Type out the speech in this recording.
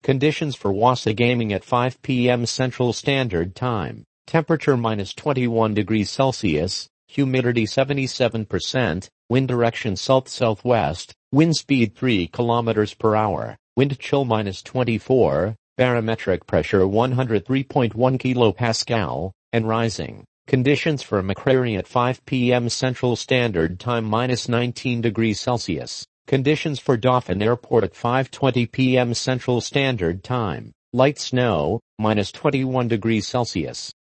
Conditions for Wasa Gaming at 5 p.m. Central Standard Time. Temperature -21 degrees Celsius, humidity 77%, wind direction south-southwest, wind speed 3 km per hour, wind chill -24, barometric pressure 103.1 kilopascal, and rising. Conditions for Macquarie at 5 p.m. Central Standard Time -19 degrees Celsius. Conditions for Dauphin Airport at 5:20 p.m. Central Standard Time. Light snow, -21 degrees Celsius.